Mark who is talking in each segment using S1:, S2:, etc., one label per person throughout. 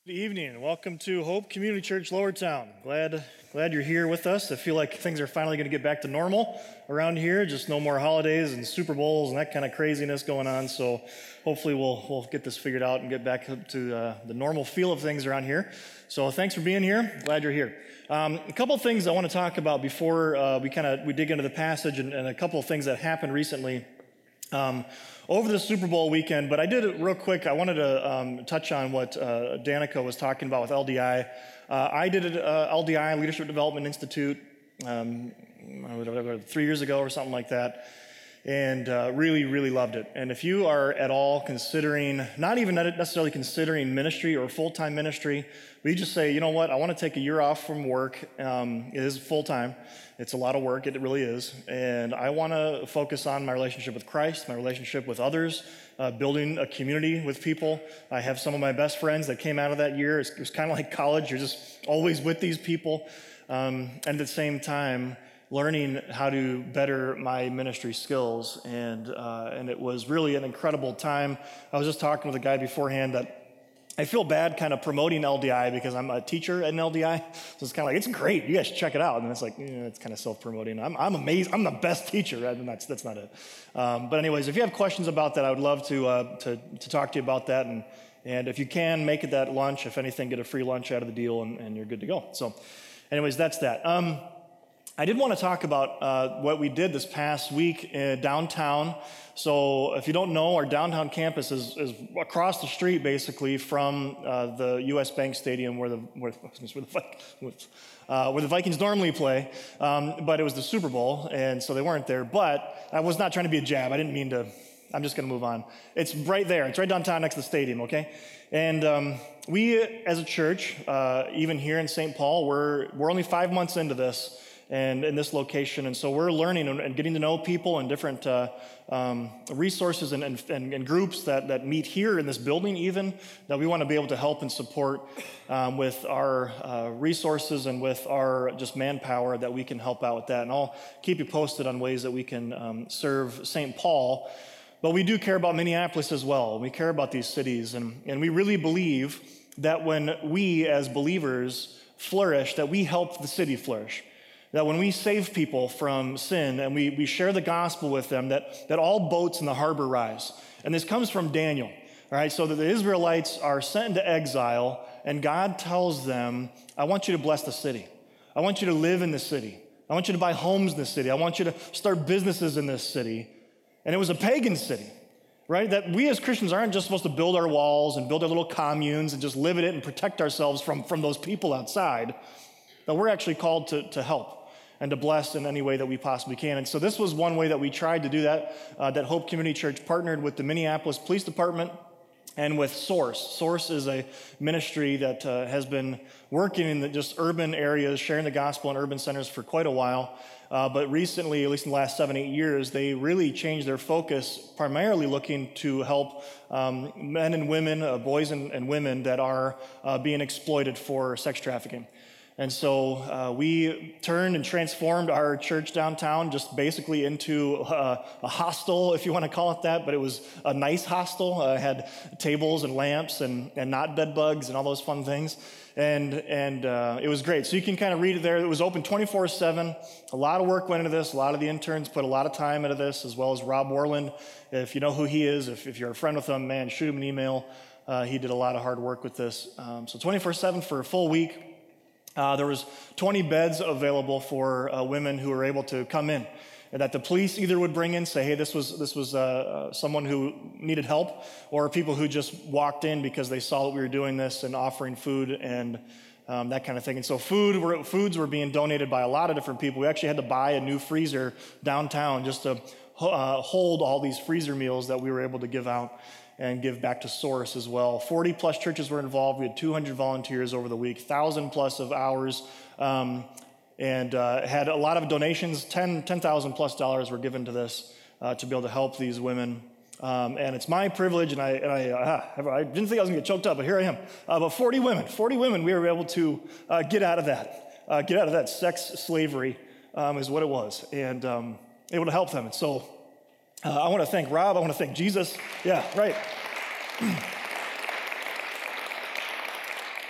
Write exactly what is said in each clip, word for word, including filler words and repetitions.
S1: Good evening. Welcome to Hope Community Church, Lowertown. Glad, glad you're here with us. I feel like things are finally going to get back to normal around here. Just no more holidays and Super Bowls and that kind of craziness going on. So hopefully we'll we'll get this figured out and get back to uh, the normal feel of things around here. So thanks for being here. Glad you're here. Um, a couple of things I want to talk about before uh, we kind of we dig into the passage, and, and a couple of things that happened recently. Um, over the Super Bowl weekend, but I did it real quick. I wanted to um, touch on what uh, Danica was talking about with L D I. Uh, I did it uh, L D I, Leadership Development Institute, um, three years ago or something like that, and uh, really, really loved it. And if you are at all considering, not even necessarily considering ministry or full-time ministry, but you just say, you know what, I want to take a year off from work. Um, it is full-time. It's a lot of work, it really is, and I want to focus on my relationship with Christ, my relationship with others, uh, building a community with people. I have some of my best friends that came out of that year. It was kind of like college. You're just always with these people, um, and at the same time, learning how to better my ministry skills, and uh, and it was really an incredible time. I was just talking with a guy beforehand that I feel bad kind of promoting L D I because I'm a teacher at an L D I. So it's kind of like, it's great. You guys should check it out. And it's like, yeah, it's kind of self-promoting. I'm, I'm amazed. I'm the best teacher. And that's, that's not it. Um, but anyways, if you have questions about that, I would love to, uh, to, to talk to you about that. And, and if you can, make it that lunch. If anything, get a free lunch out of the deal and, and you're good to go. So anyways, that's that. Um, I did want to talk about uh, what we did this past week uh, downtown. So if you don't know, our downtown campus is, is across the street, basically, from uh, the U S Bank Stadium where the where, where, the, uh, where the Vikings normally play. Um, but it was the Super Bowl, and so they weren't there. But I was not trying to be a jab. I didn't mean to. I'm just going to move on. It's right there. It's right downtown next to the stadium, okay? And um, we, as a church, uh, even here in Saint Paul, we're we're only five months into this. And in this location, and so we're learning and getting to know people and different uh, um, resources and, and, and groups that, that meet here in this building even, that we want to be able to help and support um, with our uh, resources and with our just manpower, that we can help out with that. And I'll keep you posted on ways that we can um, serve Saint Paul. But we do care about Minneapolis as well. We care about these cities, and, and we really believe that when we as believers flourish, that we help the city flourish. That when we save people from sin and we, we share the gospel with them, that, that all boats in the harbor rise. And this comes from Daniel, all right? So that the Israelites are sent into exile, and God tells them, I want you to bless the city. I want you to live in the city. I want you to buy homes in the city. I want you to start businesses in this city. And it was a pagan city, right? That we as Christians aren't just supposed to build our walls and build our little communes and just live in it and protect ourselves from, from those people outside. That we're actually called to, to help and to bless in any way that we possibly can. And so this was one way that we tried to do that, uh, that Hope Community Church partnered with the Minneapolis Police Department and with Source. Source is a ministry that uh, has been working in the just urban areas, sharing the gospel in urban centers for quite a while. Uh, but recently, at least in the last seven, eight years, they really changed their focus, primarily looking to help um, men and women, uh, boys and, and women that are uh, being exploited for sex trafficking. And so uh, we turned and transformed our church downtown just basically into uh, a hostel, if you want to call it that, but it was a nice hostel. Uh, it had tables and lamps and, and not bed bugs and all those fun things. And and uh, it was great. So you can kind of read it there. It was open twenty-four seven. A lot of work went into this. A lot of the interns put a lot of time into this, as well as Rob Warland. If you know who he is, if, if you're a friend with him, man, shoot him an email. Uh, he did a lot of hard work with this. Um, so twenty-four seven for a full week. Uh, there was twenty beds available for uh, women who were able to come in, and that the police either would bring in, say, hey, this was this was uh, someone who needed help, or people who just walked in because they saw that we were doing this and offering food and um, that kind of thing. And so food were, foods were being donated by a lot of different people. We actually had to buy a new freezer downtown just to uh, hold all these freezer meals that we were able to give out and give back to Source as well. forty plus churches were involved. We had two hundred volunteers over the week, one thousand plus of hours, um, and uh, had a lot of donations. ten thousand plus dollars were given to this uh, to be able to help these women. Um, and it's my privilege, and I, and I, uh, I didn't think I was going to get choked up, but here I am. Uh, but forty women, forty women we were able to uh, get out of that, uh, get out of that sex slavery um, is what it was, and um, able to help them. And so Uh, I want to thank Rob. I want to thank Jesus. Yeah, right.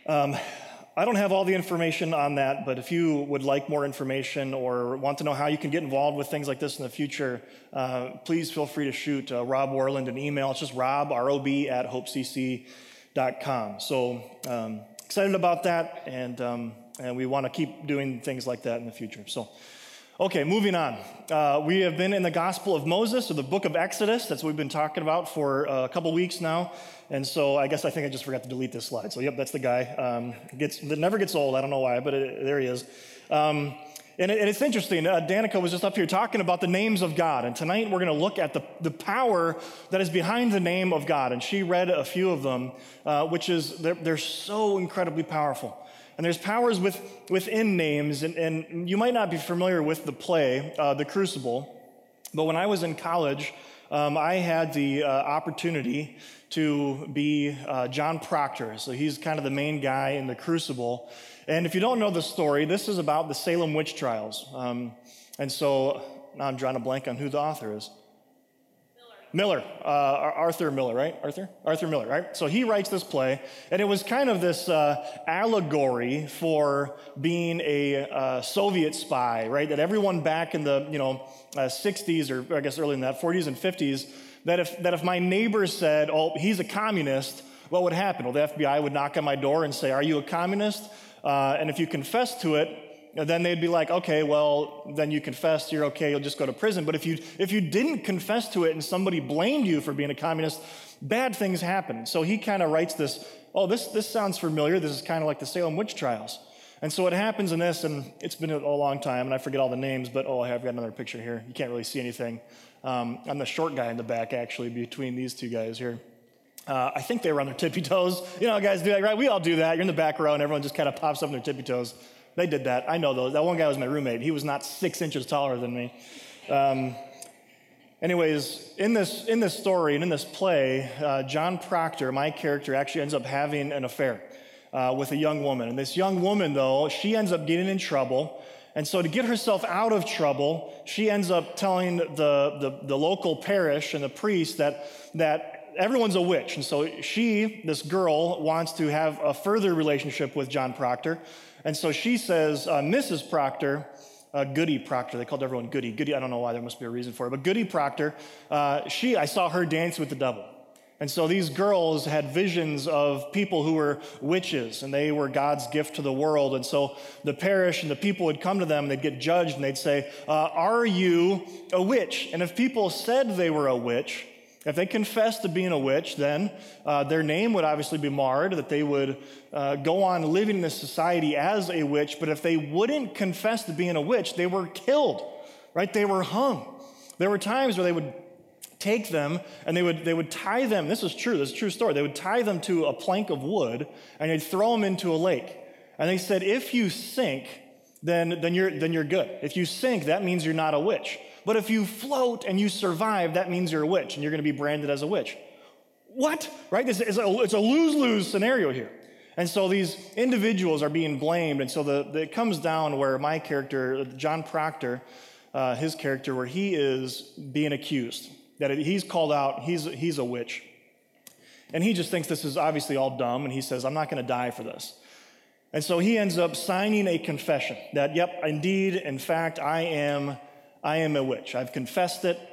S1: Um, I don't have all the information on that, but if you would like more information or want to know how you can get involved with things like this in the future, uh, please feel free to shoot uh, Rob Warland an email. It's just rob, R O B, at hope c c dot com. So um, excited about that, and, um, and we want to keep doing things like that in the future. So, okay, moving on. Uh, we have been in the Gospel of Moses, or the book of Exodus. That's what we've been talking about for a couple weeks now. And so I guess I think I just forgot to delete this slide. So yep, that's the guy. Um, gets, that never gets old. I don't know why, but it, there he is. Um, and, it, and it's interesting. Uh, Danica was just up here talking about the names of God. And tonight we're going to look at the, the power that is behind the name of God. And she read a few of them, uh, which is, they're, they're so incredibly powerful. And there's powers with, within names. And, and you might not be familiar with the play, uh, The Crucible. But when I was in college, um, I had the uh, opportunity to be uh, John Proctor. So he's kind of the main guy in The Crucible. And if you don't know the story, this is about the Salem witch trials. Um, and so now I'm drawing a blank on who the author is. Miller. Miller, uh, Arthur Miller, right? Arthur? Arthur Miller, right? So he writes this play, and it was kind of this uh, allegory for being a uh, Soviet spy, right? That everyone back in the, you know, uh, sixties, or I guess earlier than that, forties and fifties, that if that if my neighbor said, oh, he's a communist, what would happen? Well, the F B I would knock on my door and say, are you a communist? Uh, and if you confess to it, then they'd be like, okay, well, then you confessed, you're okay, you'll just go to prison. But if you if you didn't confess to it and somebody blamed you for being a communist, bad things happen. So he kind of writes this, oh, this, this sounds familiar. This is kind of like the Salem witch trials. And so what happens in this, and it's been a long time, and I forget all the names, but oh, I've got another picture here. You can't really see anything. Um, I'm the short guy in the back, actually, between these two guys here. Uh, I think they were on their tippy toes. You know, guys do that, right? We all do that. You're in the back row, and everyone just kind of pops up on their tippy toes. They did that. I know those. That one guy was my roommate. He was not six inches taller than me. Um, anyways, in this in this story and in this play, uh, John Proctor, my character, actually ends up having an affair uh, with a young woman. And this young woman, though, she ends up getting in trouble. And so to get herself out of trouble, she ends up telling the, the, the local parish and the priest that that everyone's a witch. And so she, this girl, wants to have a further relationship with John Proctor. And so she says, uh, Missus Proctor, uh, Goody Proctor, they called everyone Goody. Goody, I don't know why, there must be a reason for it. But Goody Proctor, uh, she, I saw her dance with the devil. And so these girls had visions of people who were witches, and they were God's gift to the world. And so the parish and the people would come to them, and they'd get judged, and they'd say, uh, are you a witch? And if people said they were a witch, if they confessed to being a witch, then uh, their name would obviously be marred, that they would uh, go on living in this society as a witch. But if they wouldn't confess to being a witch, they were killed, right? They were hung. There were times where they would take them and they would they would tie them. This is true. This is a true story. They would tie them to a plank of wood and they'd throw them into a lake. And they said, if you sink, then then you're then you're good. If you sink, that means you're not a witch. But if you float and you survive, that means you're a witch, and you're going to be branded as a witch. What? Right? It's, it's, a, it's a lose-lose scenario here. And so these individuals are being blamed, and so the, the, it comes down where my character, John Proctor, uh, his character, where he is being accused, that he's called out, he's, he's a witch. And he just thinks this is obviously all dumb, and he says, I'm not going to die for this. And so he ends up signing a confession that, yep, indeed, in fact, I am I am a witch. I've confessed it.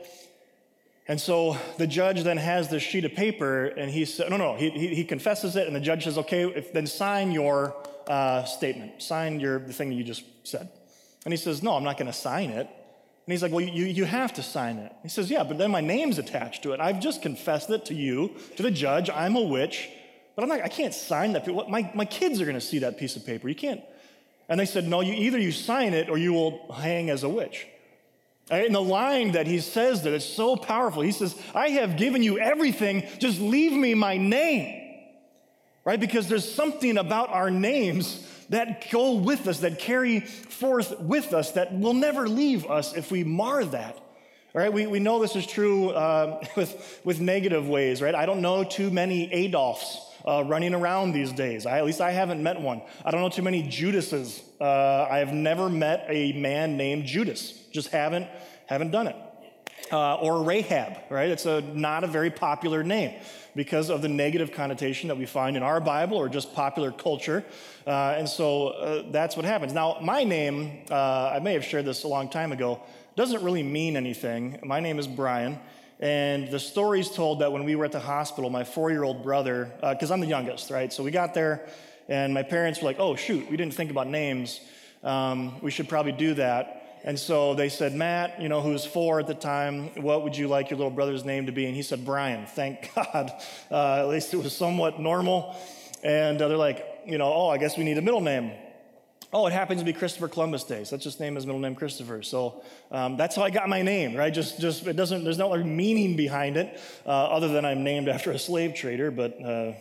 S1: And so the judge then has this sheet of paper, and he said, no, no, he, he, he confesses it, and the judge says, okay, if, then sign your uh, statement. Sign your the thing that you just said. And he says, no, I'm not going to sign it. And he's like, well, you, you have to sign it. He says, yeah, but then my name's attached to it. I've just confessed it to you, to the judge. I'm a witch, but I'm not, I can't sign that. My, my kids are going to see that piece of paper. You can't. And they said, no, you either you sign it or you will hang as a witch. And the line that he says there is so powerful. He says, I have given you everything, just leave me my name. Right? Because there's something about our names that go with us, that carry forth with us, that will never leave us if we mar that. All right? We, we know this is true uh, with, with negative ways, right? I don't know too many Adolfs uh, running around these days. I, at least I haven't met one. I don't know too many Judases. Uh, I have never met a man named Judas. Just haven't, haven't done it. uh, or Rahab, right? It's a, not a very popular name because of the negative connotation that we find in our Bible or just popular culture. Uh, and so uh, that's what happens. Now, my name, uh, I may have shared this a long time ago, doesn't really mean anything. My name is Brian. And the story's told that when we were at the hospital, my four-year-old brother, because uh, I'm the youngest, right? So we got there, and my parents were like, oh, shoot, we didn't think about names. Um, we should probably do that. And so they said, Matt, you know, who was four at the time, what would you like your little brother's name to be? And he said, Brian. Thank God. Uh, at least it was somewhat normal. And uh, they're like, you know, oh, I guess we need a middle name. Oh, it happens to be Christopher Columbus Day, so let's just name his middle name Christopher. So um, that's how I got my name, right? Just, just it doesn't. There's no meaning behind it, uh, other than I'm named after a slave trader. But, uh,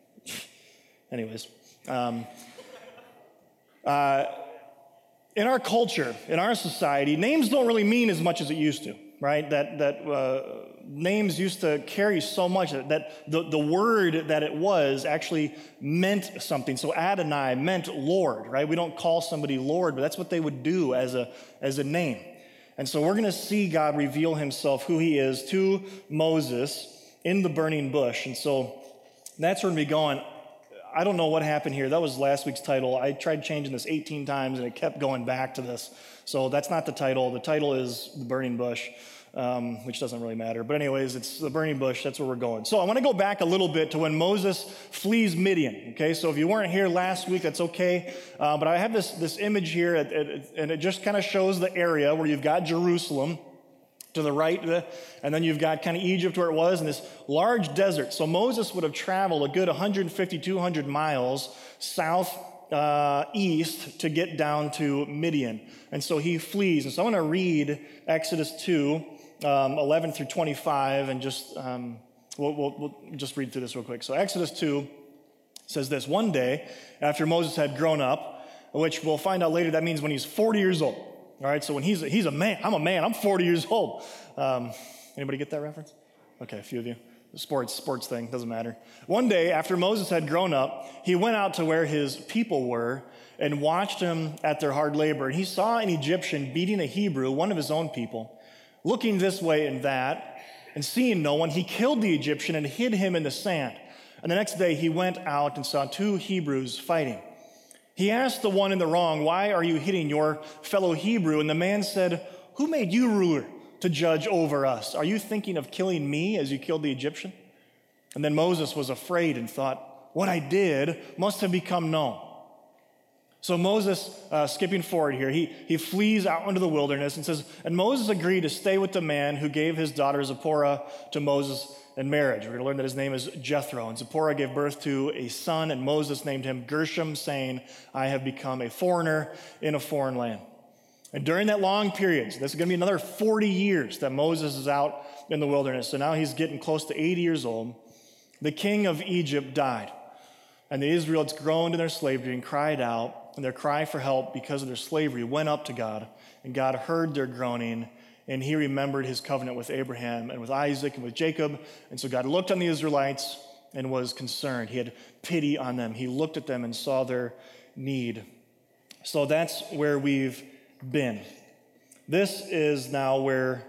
S1: anyways, um, uh, in our culture, in our society, names don't really mean as much as it used to, right? That that uh, names used to carry so much that the, the word that it was actually meant something. So Adonai meant Lord, right? We don't call somebody Lord, but that's what they would do as a as a name. And so we're going to see God reveal himself, who he is, to Moses in the burning bush. And so that's where we're going to be going. I don't know what happened here. That was last week's title. I tried changing this eighteen times, and it kept going back to this. So that's not the title. The title is The Burning Bush, um, which doesn't really matter. But anyways, it's The Burning Bush. That's where we're going. So I want to go back a little bit to when Moses flees Midian. Okay, so if you weren't here last week, that's okay. Uh, but I have this, this image here, and it just kind of shows the area where you've got Jerusalem to the right, and then you've got kind of Egypt where it was, and this large desert. So Moses would have traveled a good one hundred fifty, two hundred miles south uh, east to get down to Midian. And so he flees. And so I'm going to read Exodus two, um, eleven through twenty-five, and just um, we'll, we'll, we'll just read through this real quick. So Exodus two says this: one day after Moses had grown up, which we'll find out later that means when he's forty years old. All right, so when he's a, he's a man, I'm a man, I'm forty years old. Um, anybody get that reference? Okay, a few of you. The sports, sports thing, doesn't matter. One day, after Moses had grown up, he went out to where his people were and watched him at their hard labor. And he saw an Egyptian beating a Hebrew, one of his own people. Looking this way and that, and seeing no one, he killed the Egyptian and hid him in the sand. And the next day, he went out and saw two Hebrews fighting. He asked the one in the wrong, why are you hitting your fellow Hebrew? And the man said, who made you ruler to judge over us? Are you thinking of killing me as you killed the Egyptian? And then Moses was afraid and thought, what I did must have become known. So Moses, uh, skipping forward here, he, he flees out into the wilderness and says, and Moses agreed to stay with the man who gave his daughter Zipporah to Moses in marriage. We're going to learn that his name is Jethro. And Zipporah gave birth to a son, and Moses named him Gershom, saying, I have become a foreigner in a foreign land. And during that long period, so this is going to be another forty years that Moses is out in the wilderness. So now he's getting close to eighty years old. The king of Egypt died. And the Israelites groaned in their slavery and cried out, and their cry for help because of their slavery went up to God. And God heard their groaning, and he remembered his covenant with Abraham and with Isaac and with Jacob. And so God looked on the Israelites and was concerned. He had pity on them. He looked at them and saw their need. So that's where we've been. This is now where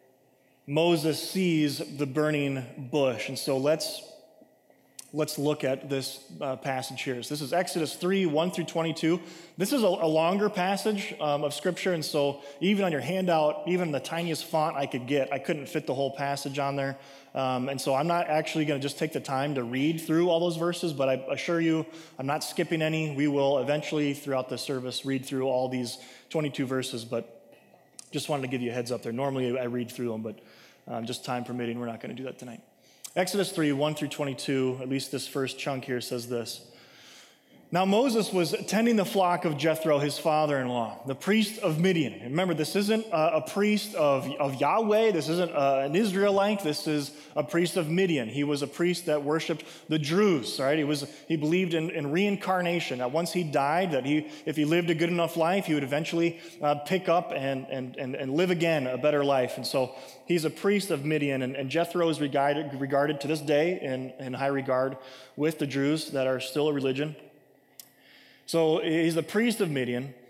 S1: Moses sees the burning bush. And so let's Let's look at this uh, passage here. So this is Exodus three, one through twenty-two. This is a, a longer passage um, of Scripture, and so even on your handout, even the tiniest font I could get, I couldn't fit the whole passage on there. Um, and so I'm not actually going to just take the time to read through all those verses, but I assure you I'm not skipping any. We will eventually, throughout the service, read through all these twenty-two verses, but just wanted to give you a heads up there. Normally I read through them, but um, just time permitting, we're not going to do that tonight. Exodus three, one through twenty-two, at least this first chunk here says this. Now Moses was tending the flock of Jethro, his father-in-law, the priest of Midian. And remember, this isn't a, a priest of, of Yahweh. This isn't a, an Israelite. This is a priest of Midian. He was a priest that worshiped the Druze, right? He was he believed in, in reincarnation, that once he died, that he if he lived a good enough life, he would eventually uh, pick up and, and, and, and live again a better life. And so he's a priest of Midian, and, and Jethro is regarded, regarded to this day in, in high regard with the Druze that are still a religion. So he's the priest of Midian,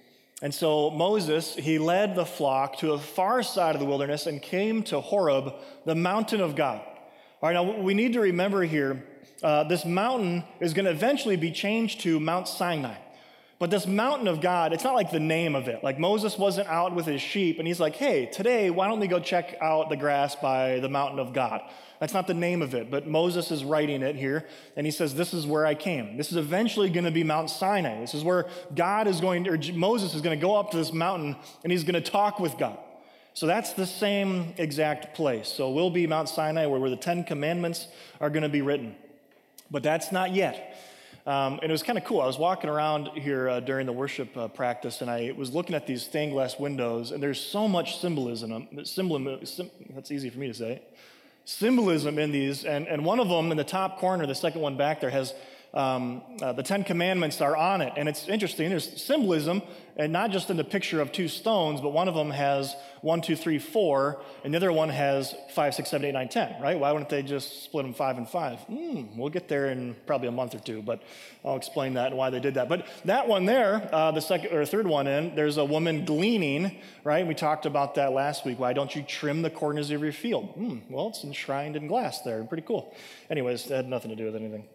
S1: And so Moses, he led the flock to a far side of the wilderness and came to Horeb, the mountain of God. All right, now we need to remember here, uh, this mountain is going to eventually be changed to Mount Sinai. But this mountain of God, it's not like the name of it. Like Moses wasn't out with his sheep and he's like, hey, today, why don't we go check out the grass by the mountain of God? That's not the name of it, but Moses is writing it here, and he says, this is where I came. This is eventually going to be Mount Sinai. This is where God is going, or Moses is going to go up to this mountain, and he's going to talk with God. So that's the same exact place. So it will be Mount Sinai where, where the Ten Commandments are going to be written. But that's not yet. Um, and it was kind of cool. I was walking around here uh, during the worship uh, practice, and I was looking at these stained glass windows, and there's so much symbolism. Symbolism, sim, that's easy for me to say. Symbolism in these, and, and one of them in the top corner, the second one back there, has um, uh, the Ten Commandments are on it. And it's interesting. There's symbolism, and not just in the picture of two stones, but one of them has one, two, three, four, and the other one has five, six, seven, eight, nine, ten, right? Why wouldn't they just split them five and five? Hmm, we'll get there in probably a month or two, but I'll explain that and why they did that. But that one there, uh, the second or third one in, there's a woman gleaning, right? We talked about that last week. Why don't you trim the corners of your field? Hmm, well, it's enshrined in glass there. Pretty cool. Anyways, it had nothing to do with anything.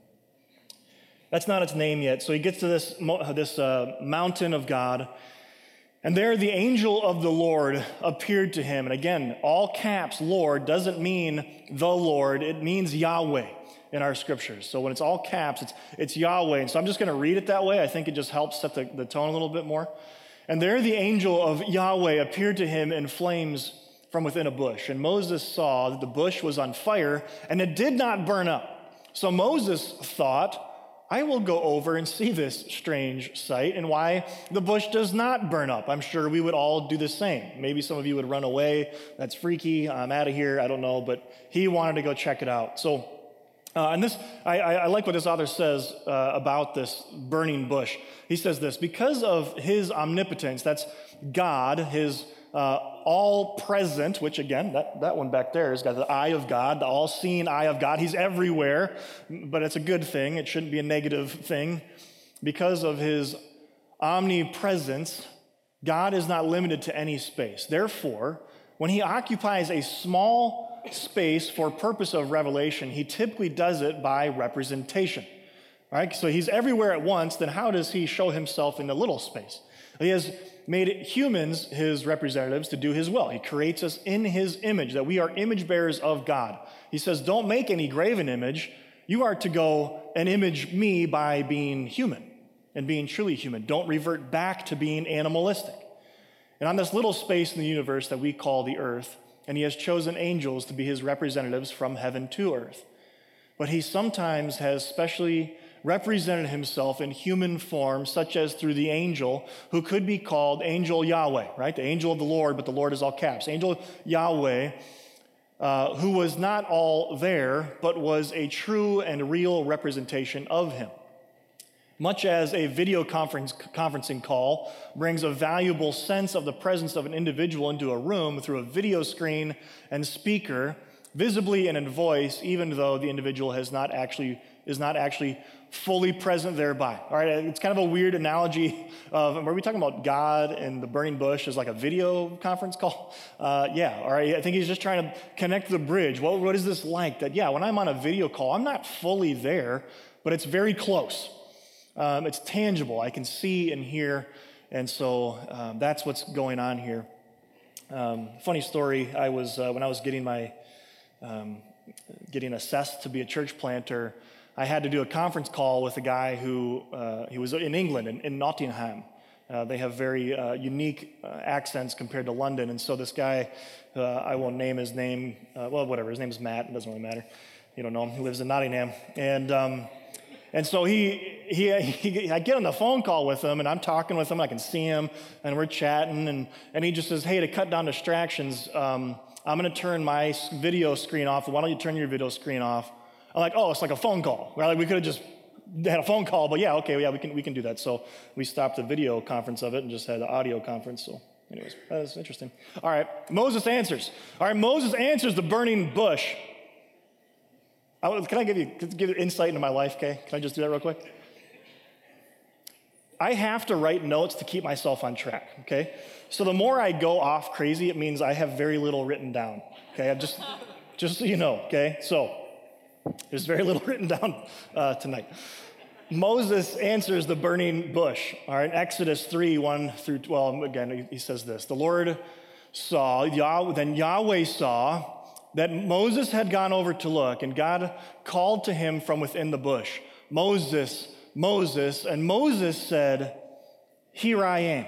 S1: That's not its name yet. So he gets to this, this uh, mountain of God, and there the angel of the Lord appeared to him. And again, all caps, Lord, doesn't mean the Lord. It means Yahweh in our scriptures. So when it's all caps, it's, it's Yahweh. And so I'm just going to read it that way. I think it just helps set the, the tone a little bit more. And there the angel of Yahweh appeared to him in flames from within a bush. And Moses saw that the bush was on fire, and it did not burn up. So Moses thought, I will go over and see this strange sight and why the bush does not burn up. I'm sure we would all do the same. Maybe some of you would run away. That's freaky. I'm out of here. I don't know. But he wanted to go check it out. So, uh, and this, I, I like what this author says uh, about this burning bush. He says this, because of his omnipotence, that's God, his uh, all-present, which again, that, that one back there has got the eye of God, the all-seeing eye of God. He's everywhere, but it's a good thing. It shouldn't be a negative thing. Because of his omnipresence, God is not limited to any space. Therefore, when he occupies a small space for purpose of revelation, he typically does it by representation. All right? So he's everywhere at once, then how does he show himself in the little space? He has made humans his representatives to do his will. He creates us in his image, that we are image bearers of God. He says, don't make any graven image. You are to go and image me by being human and being truly human. Don't revert back to being animalistic. And on this little space in the universe that we call the earth, and he has chosen angels to be his representatives from heaven to earth. But he sometimes has specially represented himself in human form, such as through the angel, who could be called Angel Yahweh, right? The angel of the Lord, but the Lord is all caps. Angel Yahweh, uh, who was not all there, but was a true and real representation of him. Much as a video conference, conferencing call brings a valuable sense of the presence of an individual into a room through a video screen and speaker, visibly and in voice, even though the individual has not actually is not actually fully present thereby. All right, it's kind of a weird analogy of, were we talking about God and the burning bush as like a video conference call? Uh, yeah, all right, I think he's just trying to connect the bridge. What, what is this like? That, yeah, when I'm on a video call, I'm not fully there, but it's very close. Um, it's tangible. I can see and hear, and so um, that's what's going on here. Um, funny story, I was, uh, when I was getting my, um, getting assessed to be a church planter, I had to do a conference call with a guy who, uh, he was in England, in, in Nottingham. Uh, they have very uh, unique uh, accents compared to London. And so this guy, uh, I won't name his name, uh, well, whatever, his name is Matt, it doesn't really matter. You don't know him, he lives in Nottingham. And um, and so he, he, he, I get on the phone call with him, and I'm talking with him, I can see him, and we're chatting, and, and he just says, hey, to cut down distractions, um, I'm gonna turn my video screen off. Why don't you turn your video screen off? I'm like, oh, it's like a phone call. Well, like we could have just had a phone call, but yeah, okay, yeah, we can we can do that. So we stopped the video conference of it and just had the audio conference. So anyways, that was interesting. All right, Moses answers. All right, Moses answers the burning bush. I, can I give you give you insight into my life, Kay? Can I just do that real quick? I have to write notes to keep myself on track, okay? So the more I go off crazy, it means I have very little written down, okay? I'm just, just so you know, okay? So there's very little written down uh, tonight. Moses answers the burning bush, all right? Exodus three, one through twelve, again, he says this. The Lord saw, Yah- then Yahweh saw that Moses had gone over to look, and God called to him from within the bush, Moses, Moses, and Moses said, here I am.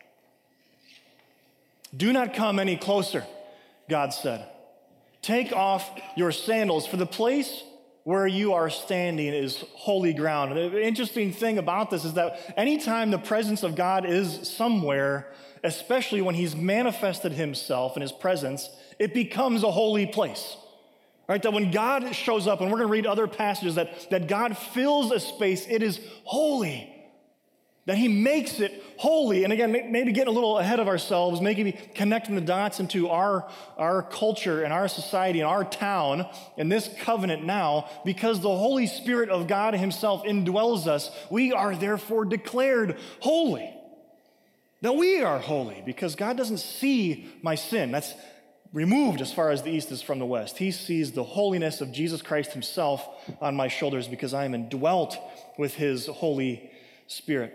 S1: Do not come any closer, God said. Take off your sandals, for the place where you are standing is holy ground. And the interesting thing about this is that anytime the presence of God is somewhere, especially when he's manifested himself in his presence, it becomes a holy place. Right? That when God shows up, and we're going to read other passages, that, that God fills a space, it is holy. That he makes it holy. And again, maybe getting a little ahead of ourselves, maybe connecting the dots into our, our culture and our society and our town and this covenant now, because the Holy Spirit of God himself indwells us, we are therefore declared holy. Now we are holy because God doesn't see my sin. That's removed as far as the east is from the west. He sees the holiness of Jesus Christ himself on my shoulders because I am indwelt with his Holy Spirit.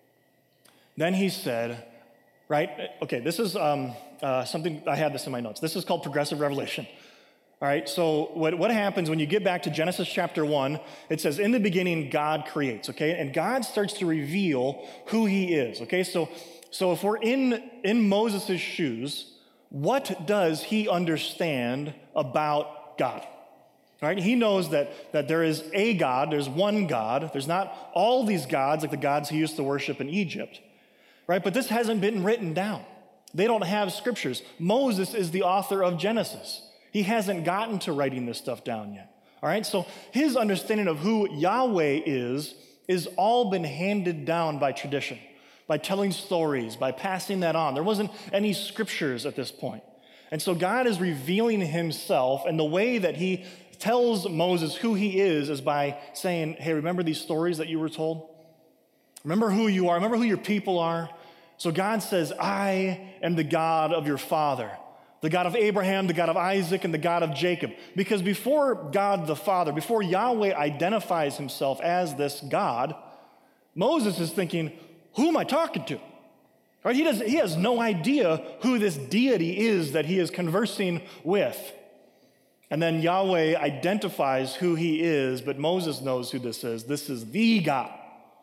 S1: Then he said, right, okay, this is um, uh, something, I had this in my notes. This is called progressive revelation. All right, so what, what happens when you get back to Genesis chapter one, it says, in the beginning, God creates, okay? And God starts to reveal who he is, okay? So, so if we're in, in Moses' shoes, what does he understand about God? All right, he knows that, that there is a God, there's one God. There's not all these gods like the gods he used to worship in Egypt, right? But this hasn't been written down. They don't have scriptures. Moses is the author of Genesis. He hasn't gotten to writing this stuff down yet. All right, so his understanding of who Yahweh is is all been handed down by tradition, by telling stories, by passing that on. There wasn't any scriptures at this point. And so God is revealing himself, and the way that he tells Moses who he is is by saying, hey, remember these stories that you were told? Remember who you are. Remember who your people are. So God says, I am the God of your father, the God of Abraham, the God of Isaac, and the God of Jacob. Because before God the Father, before Yahweh identifies himself as this God, Moses is thinking, who am I talking to? Right? He, does, he has no idea who this deity is that he is conversing with. And then Yahweh identifies who he is, but Moses knows who this is. This is the God.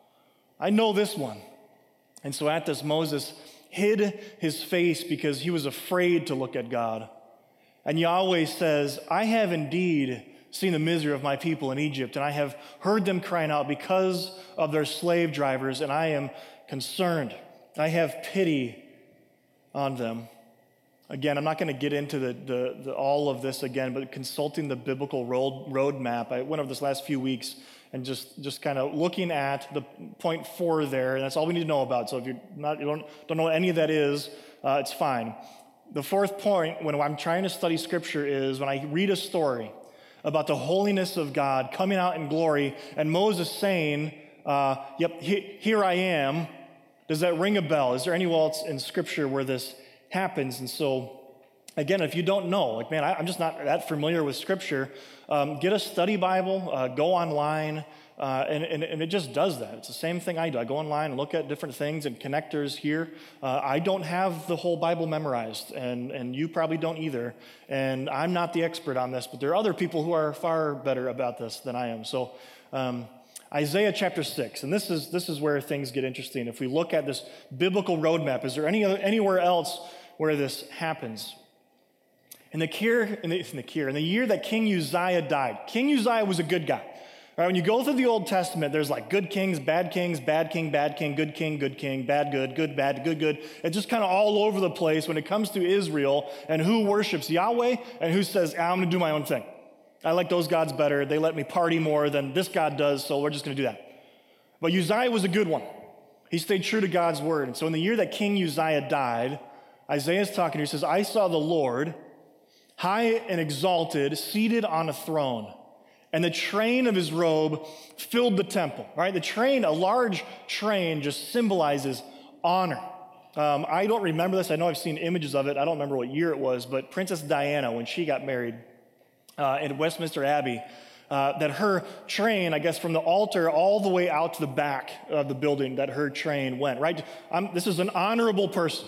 S1: I know this one. And so at this, Moses hid his face because he was afraid to look at God. And Yahweh says, I have indeed seen the misery of my people in Egypt, and I have heard them crying out because of their slave drivers, and I am concerned. I have pity on them. Again, I'm not going to get into the, the, the, all of this again, but consulting the biblical road roadmap, I went over this last few weeks and just, just kind of looking at the point four there, and that's all we need to know about. So if you're not, you don't, don't know what any of that is, uh, it's fine. The fourth point when I'm trying to study Scripture is when I read a story about the holiness of God coming out in glory, and Moses saying, uh, yep, he, here I am. Does that ring a bell? Is there anywhere else in Scripture where this happens? And so, again, if you don't know, like, man, I, I'm just not that familiar with Scripture, um, get a study Bible, uh, go online, uh, and, and, and it just does that. It's the same thing I do. I go online and look at different things and connectors here. Uh, I don't have the whole Bible memorized, and, and you probably don't either, and I'm not the expert on this, but there are other people who are far better about this than I am. So, um, Isaiah chapter six, and this is this is where things get interesting. If we look at this biblical roadmap, is there any other, anywhere else where this happens? In the year, in the, in the year, in the year that King Uzziah died, King Uzziah was a good guy. Right, when you go through the Old Testament, there's like good kings, bad kings, bad king, bad king, good king, good king, bad, good, good, bad, good, good. It's just kind of all over the place when it comes to Israel and who worships Yahweh and who says, ah, I'm going to do my own thing. I like those gods better. They let me party more than this God does, so we're just going to do that. But Uzziah was a good one. He stayed true to God's word. And so in the year that King Uzziah died, Isaiah's talking here. He says, I saw the Lord high and exalted, seated on a throne, and the train of his robe filled the temple, right? The train, a large train, just symbolizes honor. Um, I don't remember this. I know I've seen images of it. I don't remember what year it was, but Princess Diana, when she got married uh, in Westminster Abbey, uh, that her train, I guess from the altar all the way out to the back of the building, that her train went, right? I'm, this is an honorable person.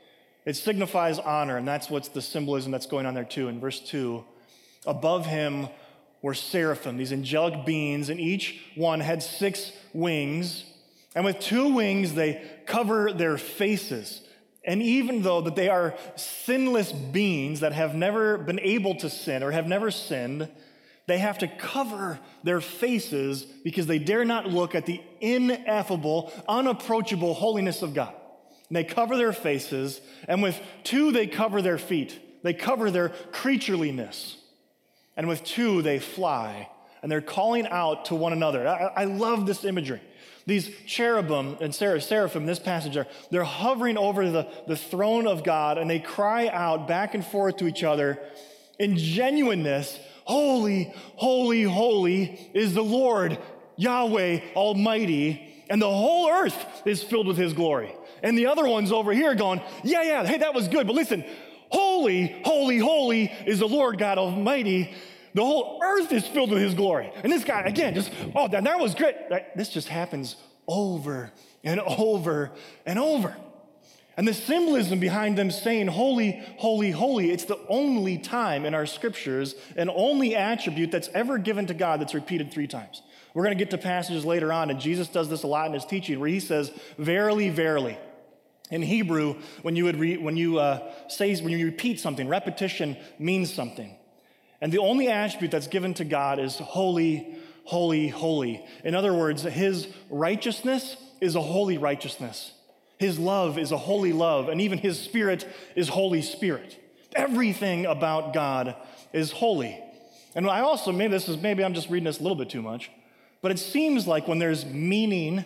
S1: It signifies honor, and that's what's the symbolism that's going on there too. In verse two, above him were seraphim, these angelic beings, and each one had six wings. And with two wings, they cover their faces. And even though that they are sinless beings that have never been able to sin or have never sinned, they have to cover their faces because they dare not look at the ineffable, unapproachable holiness of God. And they cover their faces, and with two, they cover their feet. They cover their creatureliness. And with two, they fly, and they're calling out to one another. I, I love this imagery. These cherubim and seraphim in this passage, are, they're hovering over the, the throne of God, and they cry out back and forth to each other in genuineness, holy, holy, holy is the Lord, Yahweh Almighty, and the whole earth is filled with his glory. And the other ones over here going, yeah, yeah, hey, that was good, but listen, holy, holy, holy is the Lord God Almighty. The whole earth is filled with his glory. And this guy, again, just, oh, that, that was great. This just happens over and over and over. And the symbolism behind them saying, holy, holy, holy, it's the only time in our scriptures, an only attribute that's ever given to God that's repeated three times. We're going to get to passages later on, and Jesus does this a lot in his teaching, where he says, verily, verily. In Hebrew, when you would re, when you uh, say when you repeat something, repetition means something. And the only attribute that's given to God is holy, holy, holy. In other words, his righteousness is a holy righteousness. His love is a holy love, and even his spirit is Holy Spirit. Everything about God is holy. And I also, maybe this is maybe I'm just reading this a little bit too much, but it seems like when there's meaning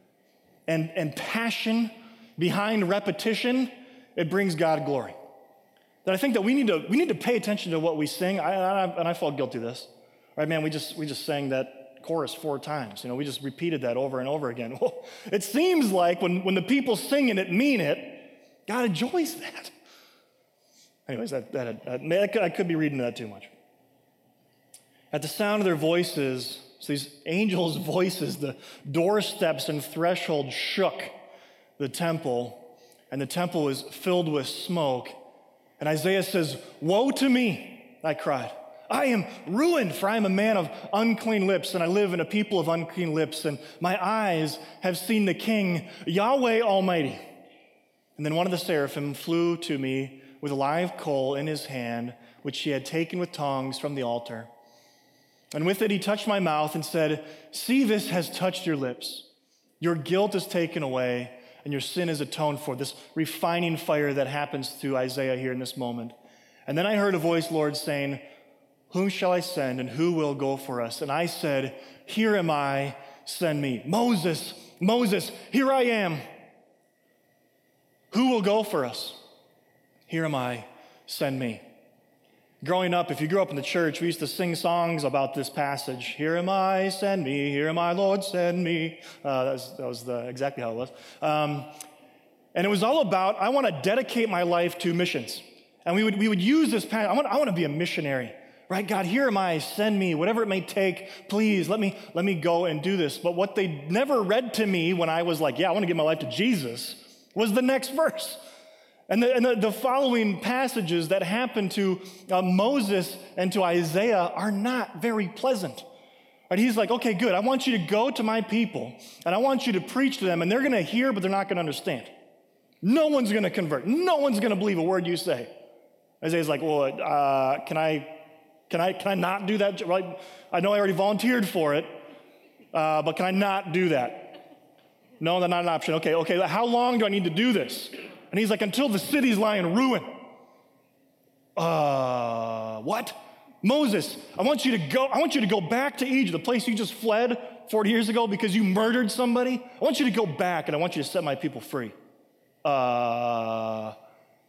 S1: and, and passion behind repetition, it brings God glory. That I think that we need to we need to pay attention to what we sing. I, I, and I fall guilty of this. Right, man, we just we just sang that chorus four times. You know, we just repeated that over and over again. Well, it seems like when, when the people sing it, it mean it, God enjoys that. Anyways, that, that, that I could be reading that too much. At the sound of their voices, so these angels' voices, the doorsteps and threshold shook the temple, and the temple was filled with smoke. And Isaiah says, woe to me, I cried. I am ruined, for I am a man of unclean lips, and I live in a people of unclean lips, and my eyes have seen the King, Yahweh Almighty. And then one of the seraphim flew to me with a live coal in his hand, which he had taken with tongs from the altar. And with it he touched my mouth and said, see, this has touched your lips. Your guilt is taken away, and your sin is atoned for. This refining fire that happens through Isaiah here in this moment. And then I heard a voice, Lord, saying, whom shall I send, and who will go for us? And I said, here am I, send me. Moses, Moses, here I am. Who will go for us? Here am I, send me. Growing up, if you grew up in the church, we used to sing songs about this passage. Here am I, send me. Here am I, Lord, send me. Uh, that was, that was the, exactly how it was. Um, and it was all about, I want to dedicate my life to missions. And we would we would use this passage. I want, I want to be a missionary. Right, God, here am I, send me, whatever it may take, please, let me, let me go and do this. But what they never read to me when I was like, yeah, I want to give my life to Jesus, was the next verse. And the, and the, the following passages that happen to uh, Moses and to Isaiah are not very pleasant. Right, he's like, okay, good, I want you to go to my people, and I want you to preach to them, and they're going to hear, but they're not going to understand. No one's going to convert. No one's going to believe a word you say. Isaiah's like, well, uh, can I... Can I, can I not do that? Right? I know I already volunteered for it, uh, but can I not do that? No, that's not an option. Okay, okay, how long do I need to do this? And he's like, until the city's lying in ruin. Uh, what? Moses, I want you to go, I want you to go back to Egypt, the place you just fled forty years ago because you murdered somebody. I want you to go back, and I want you to set my people free. Uh,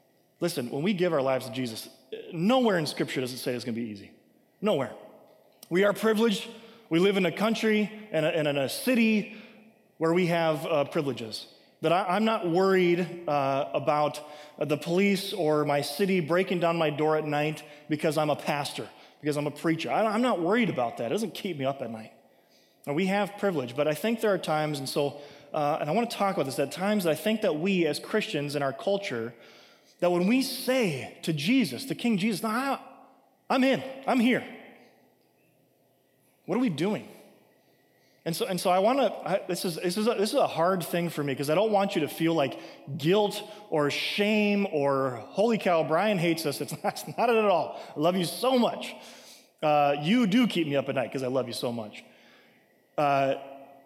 S1: listen, when we give our lives to Jesus, nowhere in Scripture does it say it's going to be easy. Nowhere. We are privileged. We live in a country and, a, and in a city where we have uh, privileges. That I, I'm not worried uh, about the police or my city breaking down my door at night because I'm a pastor, because I'm a preacher. I, I'm not worried about that. It doesn't keep me up at night. Now, we have privilege, but I think there are times, and so, uh, and I want to talk about this, at times that I think that we as Christians in our culture, that when we say to Jesus, to King Jesus, nah, I'm in, I'm here. What are we doing? And so, and so I want to, this is, this, is a, this is a hard thing for me because I don't want you to feel like guilt or shame or, holy cow, Brian hates us. It's not, it's not it at all. I love you so much. Uh, you do keep me up at night because I love you so much. Uh,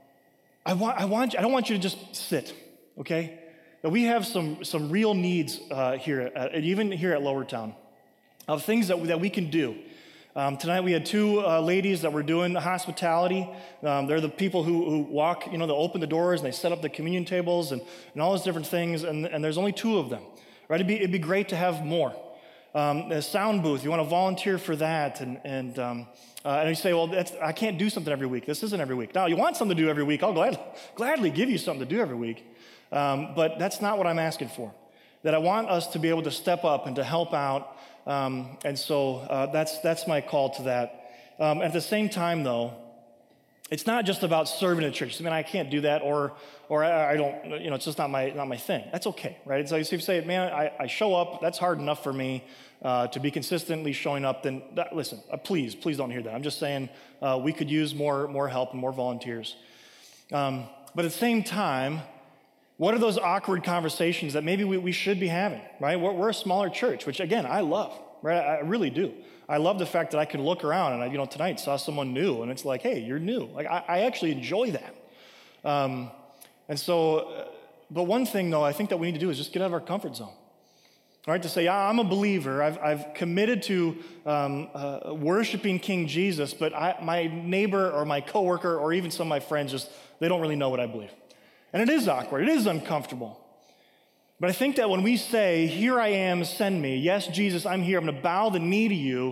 S1: I want, I want, I don't want you to just sit, okay? But we have some, some real needs uh, here, at, even here at Lowertown, of things that, that we can do. Um, tonight we had two uh, ladies that were doing hospitality. Um, they're the people who, who walk, you know, they open the doors and they set up the communion tables and, and all those different things, and, and there's only two of them, right? It'd be, it'd be great to have more. Um, the sound booth, you want to volunteer for that, and and um, uh, and you say, well, that's, I can't do something every week. This isn't every week. Now, you want something to do every week, I'll glad, gladly give you something to do every week, um, but that's not what I'm asking for. That I want us to be able to step up and to help out. Um, and so uh, that's that's my call to that. Um, at the same time, though, it's not just about serving the church. I mean, I can't do that, or or I, I don't, you know, it's just not my not my thing. That's okay, right? It's like if you say, man, I, I show up, that's hard enough for me uh, to be consistently showing up. Then that, listen, uh, please, please don't hear that. I'm just saying uh, we could use more more help and more volunteers. Um, but at the same time, what are those awkward conversations that maybe we, we should be having, right? We're, we're a smaller church, which, again, I love, right? I really do. I love the fact that I could look around and I, you know, tonight saw someone new, and it's like, hey, you're new. Like, I, I actually enjoy that. Um, and so, uh, but one thing, though, I think that we need to do is just get out of our comfort zone, right? To say, yeah, I'm a believer. I've, I've committed to um, uh, worshiping King Jesus, but I, my neighbor or my coworker or even some of my friends just, they don't really know what I believe. And it is awkward. It is uncomfortable. But I think that when we say, here I am, send me, yes, Jesus, I'm here, I'm going to bow the knee to you,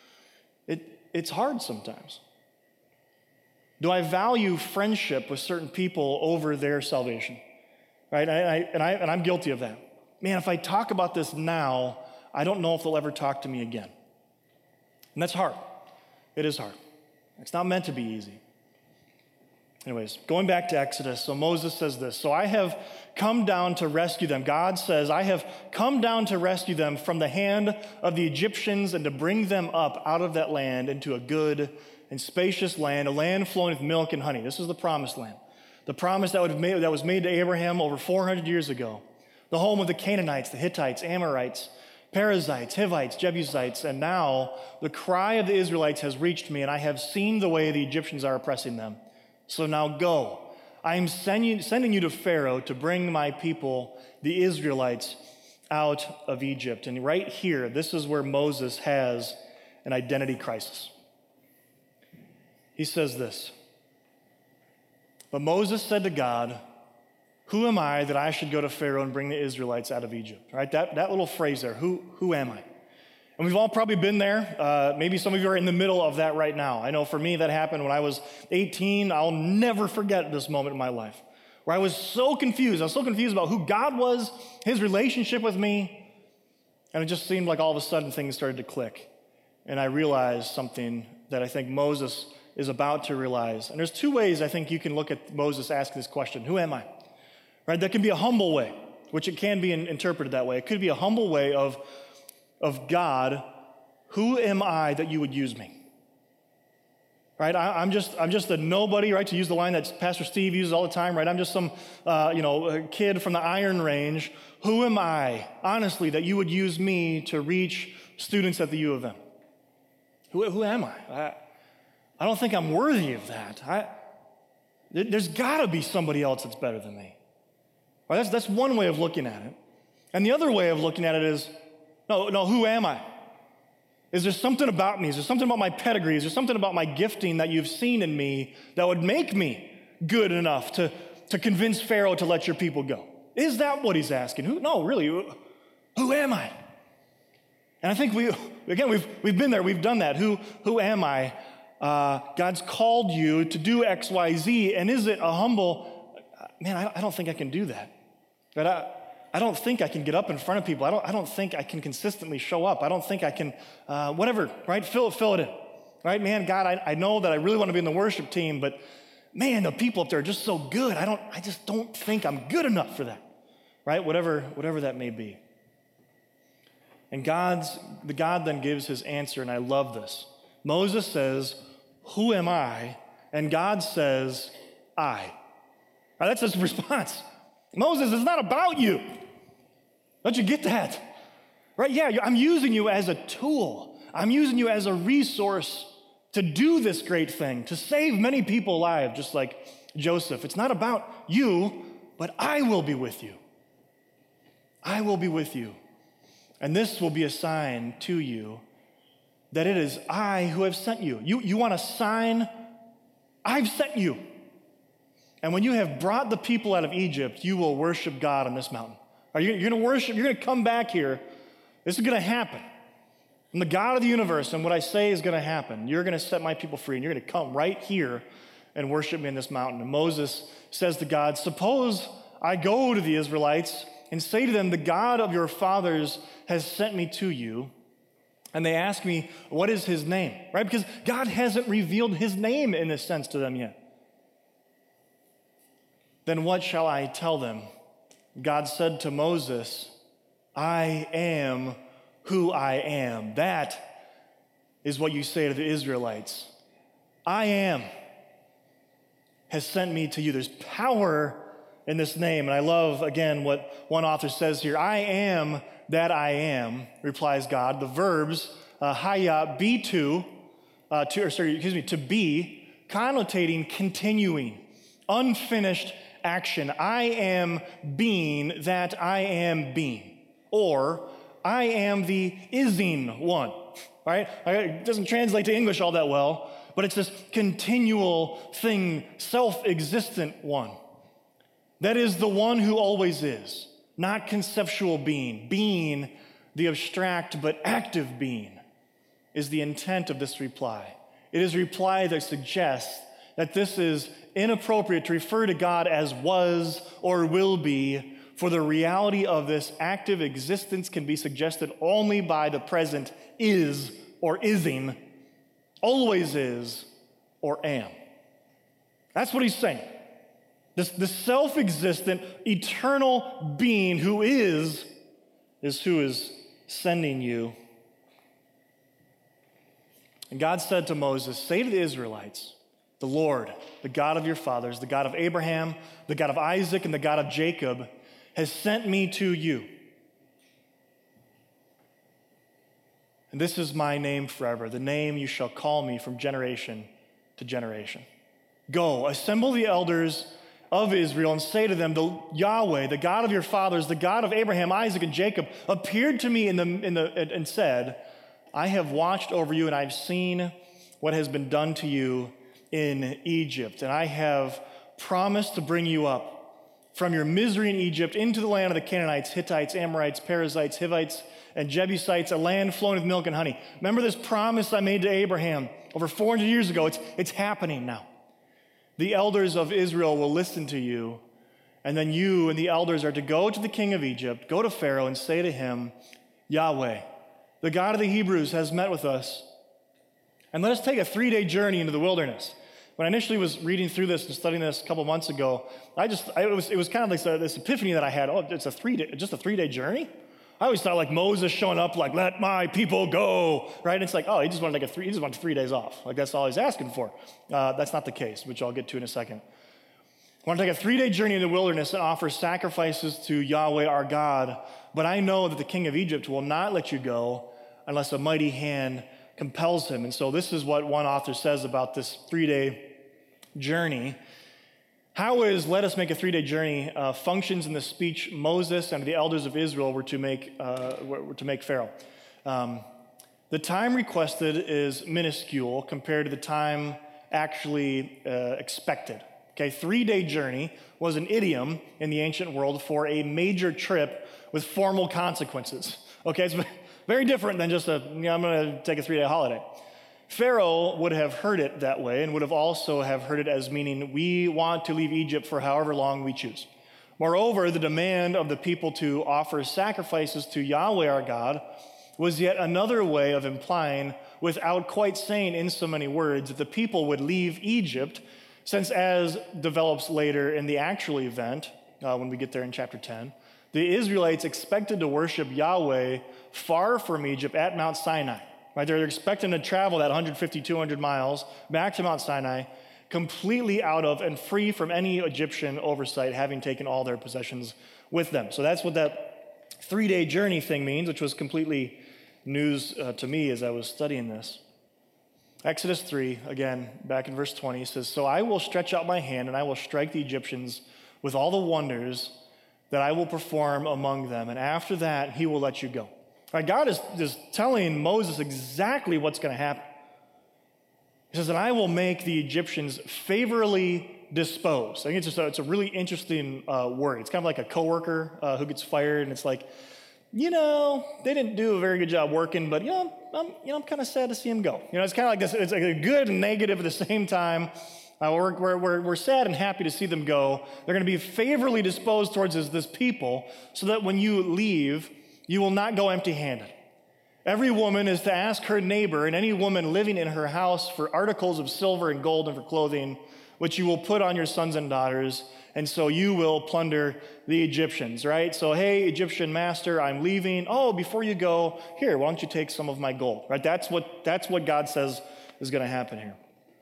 S1: it, it's hard sometimes. Do I value friendship with certain people over their salvation? Right? And, I, and, I, and I'm guilty of that. Man, if I talk about this now, I don't know if they'll ever talk to me again. And that's hard. It is hard. It's not meant to be easy. Anyways, going back to Exodus, so Moses says this, so I have come down to rescue them. God says, I have come down to rescue them from the hand of the Egyptians and to bring them up out of that land into a good and spacious land, a land flowing with milk and honey. This is the promised land. The promise that, would have made, that was made to Abraham over four hundred years ago. The home of the Canaanites, the Hittites, Amorites, Perizzites, Hivites, Jebusites, and now the cry of the Israelites has reached me, and I have seen the way the Egyptians are oppressing them. So now go. I am sending, sending you to Pharaoh to bring my people, the Israelites, out of Egypt. And right here, this is where Moses has an identity crisis. He says this, but Moses said to God, who am I that I should go to Pharaoh and bring the Israelites out of Egypt? Right? That, that little phrase there, who, who am I? And we've all probably been there. Uh, maybe some of you are in the middle of that right now. I know for me that happened when I was eighteen. I'll never forget this moment in my life where I was so confused. I was so confused about who God was, his relationship with me, and it just seemed like all of a sudden things started to click. And I realized something that I think Moses is about to realize. And there's two ways I think you can look at Moses asking this question, who am I? Right? That can be a humble way, which it can be interpreted that way. It could be a humble way of of God, who am I that you would use me? Right? I, I'm just I'm just a nobody, right? To use the line that Pastor Steve uses all the time, right? I'm just some, uh, you know, kid from the Iron Range. Who am I, honestly, that you would use me to reach students at the U of M? Who, who am I? I? I don't think I'm worthy of that. I, there's got to be somebody else that's better than me. Right? That's, that's one way of looking at it. And the other way of looking at it is, No, no, who am I? Is there something about me? Is there something about my pedigree? Is there something about my gifting that you've seen in me that would make me good enough to, to convince Pharaoh to let your people go? Is that what he's asking? Who? No, really, who, who am I? And I think we, again, we've, we've been there, we've done that. Who, who am I? Uh, God's called you to do X, Y, Z, and is it a humble, man, I, I don't think I can do that. But I, I don't think I can get up in front of people. I don't, I don't think I can consistently show up. I don't think I can, uh, whatever, right? Fill, fill it in, right? Man, God, I, I know that I really want to be in the worship team, but man, the people up there are just so good. I don't, I just don't think I'm good enough for that, right? Whatever, whatever that may be. And God's, the God then gives his answer, and I love this. Moses says, "Who am I?" And God says, "I." Right, that's his response. Moses, it's not about you. Don't you get that? Right? Yeah, I'm using you as a tool. I'm using you as a resource to do this great thing, to save many people alive, just like Joseph. It's not about you, but I will be with you. I will be with you. And this will be a sign to you that it is I who have sent you. You, you want a sign? I've sent you. And when you have brought the people out of Egypt, you will worship God on this mountain. Are you, you're going to worship, you're going to come back here. This is going to happen. I'm the God of the universe, and what I say is going to happen. You're going to set my people free, and you're going to come right here and worship me in this mountain. And Moses says to God, "Suppose I go to the Israelites and say to them, the God of your fathers has sent me to you." And they ask me, "What is his name?" Right? Because God hasn't revealed his name in this sense to them yet. "Then what shall I tell them?" God said to Moses, "I am who I am." That is what you say to the Israelites. I am has sent me to you. There's power in this name. And I love, again, what one author says here. "I am that I am," replies God. The verbs, uh, haya, be to, uh, to, or sorry, excuse me, to be, connotating continuing, unfinished action. I am being that I am being. Or, I am the ising one, right? It doesn't translate to English all that well, but it's this continual thing, self-existent one. That is the one who always is, not conceptual being. Being, the abstract but active being, is the intent of this reply. It is a reply that suggests that this is inappropriate to refer to God as was or will be, for the reality of this active existence can be suggested only by the present is or ising, always is or am. That's what he's saying. This, this self-existent, eternal being who is, is who is sending you. And God said to Moses, "Say to the Israelites, the Lord, the God of your fathers, the God of Abraham, the God of Isaac, and the God of Jacob, has sent me to you. And this is my name forever, the name you shall call me from generation to generation. Go, assemble the elders of Israel and say to them, the Yahweh, the God of your fathers, the God of Abraham, Isaac, and Jacob, appeared to me in the, in the, and said, I have watched over you and I've seen what has been done to you in Egypt. And I have promised to bring you up from your misery in Egypt into the land of the Canaanites, Hittites, Amorites, Perizzites, Hivites, and Jebusites, a land flowing with milk and honey. Remember this promise I made to Abraham over four hundred years ago? It's, it's happening now. The elders of Israel will listen to you, and then you and the elders are to go to the king of Egypt, go to Pharaoh, and say to him, Yahweh, the God of the Hebrews, has met with us, and let us take a three-day journey into the wilderness. When I initially was reading through this and studying this a couple months ago, I just I, it was it was kind of like this epiphany that I had. Oh, it's a three day, just a three-day journey? I always thought like Moses showing up like, let my people go, right? And it's like, oh, he just wanted like a three, he just wanted three days off. Like that's all he's asking for. Uh, that's not the case, which I'll get to in a second. I want to take a three-day journey in the wilderness and offer sacrifices to Yahweh our God, but I know that the king of Egypt will not let you go unless a mighty hand compels him. And so this is what one author says about this three-day journey. How is let us make a three-day journey uh, functions in the speech Moses and the elders of Israel were to make uh, were to make Pharaoh. Um, the time requested is minuscule compared to the time actually uh, expected. Okay, three-day journey was an idiom in the ancient world for a major trip with formal consequences. Okay, it's very different than just a, you know, I'm going to take a three-day holiday. Pharaoh would have heard it that way and would have also have heard it as meaning we want to leave Egypt for however long we choose. Moreover, the demand of the people to offer sacrifices to Yahweh our God was yet another way of implying, without quite saying in so many words, that the people would leave Egypt, since as develops later in the actual event, uh, when we get there in chapter ten, the Israelites expected to worship Yahweh far from Egypt at Mount Sinai. Right? They're expecting to travel that one hundred fifty, two hundred miles back to Mount Sinai, completely out of and free from any Egyptian oversight, having taken all their possessions with them. So that's what that three-day journey thing means, which was completely news uh, to me as I was studying this. Exodus three, again, back in verse twenty, says, "So I will stretch out my hand, and I will strike the Egyptians with all the wonders that I will perform among them, and after that, he will let you go." Right, God is, is telling Moses exactly what's going to happen. He says, "And I will make the Egyptians favorably disposed." I think it's just a, it's a really interesting uh, word. It's kind of like a coworker uh, who gets fired, and it's like, you know, they didn't do a very good job working, but you know, I'm, you know, I'm kind of sad to see him go. You know, it's kind of like this. It's like a good and negative at the same time. Uh, we're, we're, we're, we're sad and happy to see them go. They're going to be favorably disposed towards this, this people, so that when you leave, you will not go empty-handed. Every woman is to ask her neighbor and any woman living in her house for articles of silver and gold and for clothing, which you will put on your sons and daughters, and so you will plunder the Egyptians, right? So, hey, Egyptian master, I'm leaving. Oh, before you go, here, why don't you take some of my gold, right? That's what, that's what God says is going to happen here.